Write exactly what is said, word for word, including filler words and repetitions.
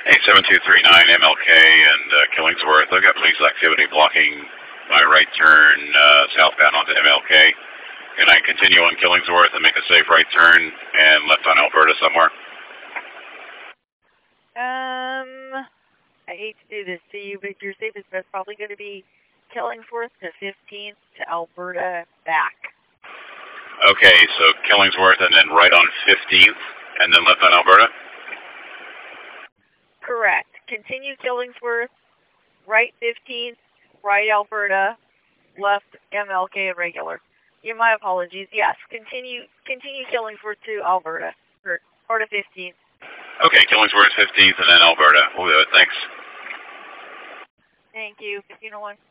Hey, seven two three nine M L K and uh, Killingsworth. I've got police activity blocking my right turn uh, southbound onto M L K. Can I continue on Killingsworth and make a safe right turn and left on Alberta somewhere? Um, I hate to do this to you, but your safest bet's probably going to be Killingsworth to fifteenth to Alberta back. Okay, so Killingsworth and then right on fifteenth and then left on Alberta? Correct. Continue Killingsworth, right fifteenth, right Alberta, left M L K and regular. Yeah, my apologies. Yes, continue continue Killingsworth to Alberta, or, or to fifteenth. Okay, Killingsworth fifteenth and then Alberta. We'll do it. Thanks. Thank you. fifteen oh one.